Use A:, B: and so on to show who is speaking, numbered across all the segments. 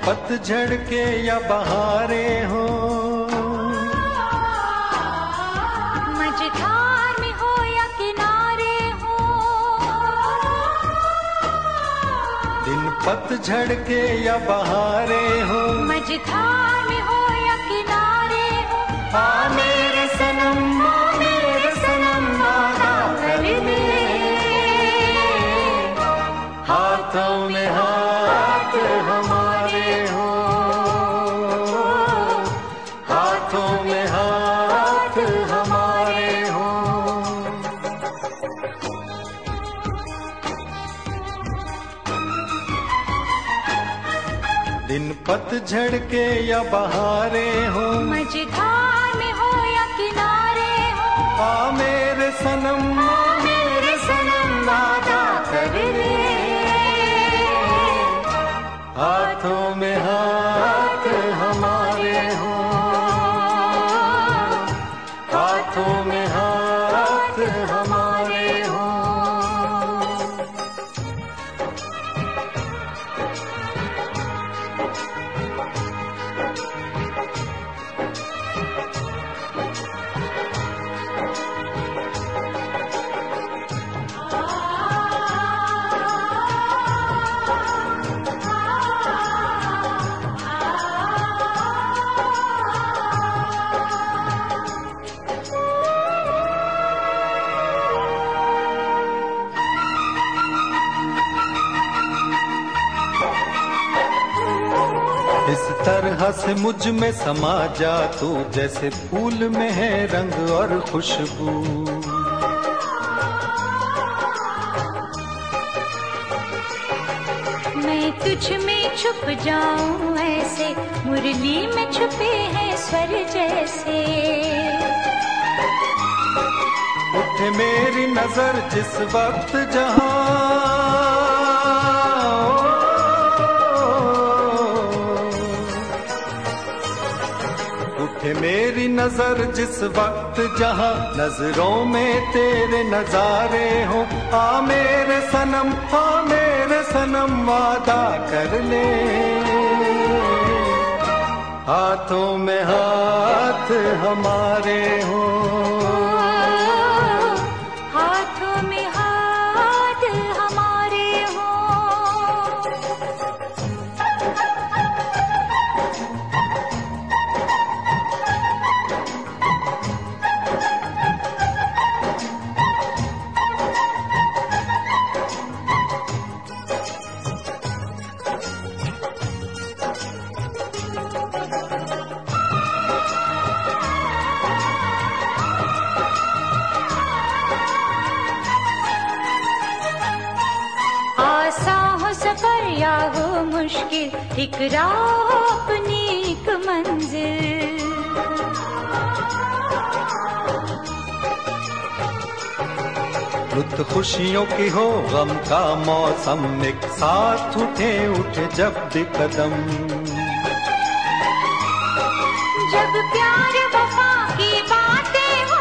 A: पतझड़ के या बहारें हो,
B: मझधार में हो या किनारे हो,
A: दिन पतझड़ के या बहारें हो,
B: मझधार में हो या किनारे हो।
A: आ मेरे सनम, आ मेरे सनम वादा कर ले, हाथों में हाथ हमारे हो, हाथों में हाथ हमारे हो। दिन पतझड़ के या बहारें हो,
B: मझधार में हो या किनारे हो,
A: आ मेरे सनम, आ मेरे सनम वादा कर ले, हाथों में हाथ हमारे हो, हाथों में हाथ हमारे हो। इस तरह से मुझ में समा जा तू, जैसे फूल में है रंग और खुशबू।
B: मैं तुझ में छुप जाऊं ऐसे, मुरली में छुपे हैं स्वर जैसे।
A: उठे मेरी नजर जिस वक्त जहां, उठे मेरी नजर जिस वक्त जहां, नजरों में तेरे नजारे हो। आ मेरे सनम, आ मेरे सनम वादा कर ले, हाथों में हाथ हमारे हो,
B: हाथों में हाथ हमारे हो। सफर या हो मुश्किल, एक राह अपनी एक मंजिल।
A: रुत खुशियों की हो गम का मौसम, एक साथ उठे उठे जब भी कदम।
B: जब प्यार वफा की बातें हो,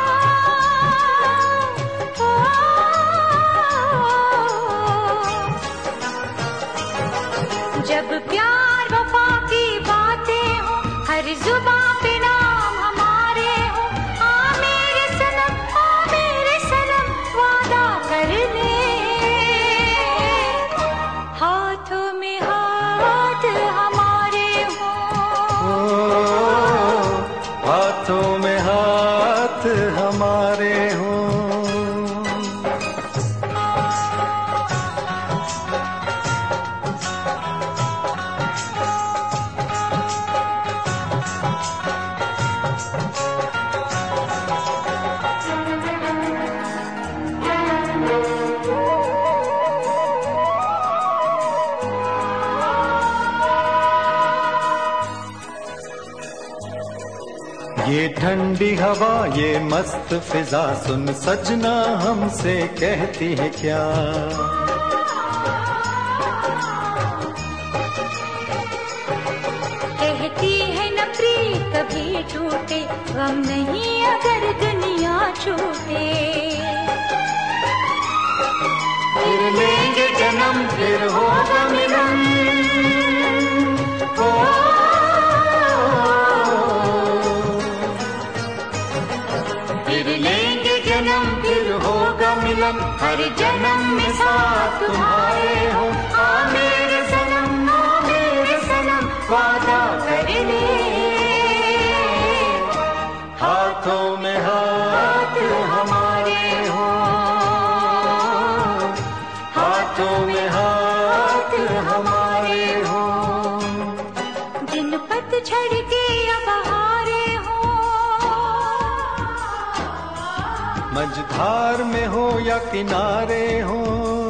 B: जब प्यार वफा की बातें हो, हर जुबां पे नाम हमारे हो। आ मेरे सनम, आ मेरे सनम वादा कर ले, हाथों में हाथ हमारे हो,
A: हाथों में हाथ हमारे हो। ये ठंडी हवा, ये मस्त फिजा, सुन सजना हमसे कहती है क्या।
B: कहती है न प्रीत कभी टूटे, गम नहीं अगर दुनिया छूटे।
A: फिर लेंगे जन्म, फिर होगा मिलन,
B: हर जन्म में साथ तुम्हारे हो। हाँ मेरे सनम, हाँ मेरे सनम, वादा कर ले।
A: हाथों में हाथ हमारे हो, हाथों में हाथ हमारे हो।
B: दिन पतझड़ के या बहारे हो,
A: मझधार में हो या किनारे हो,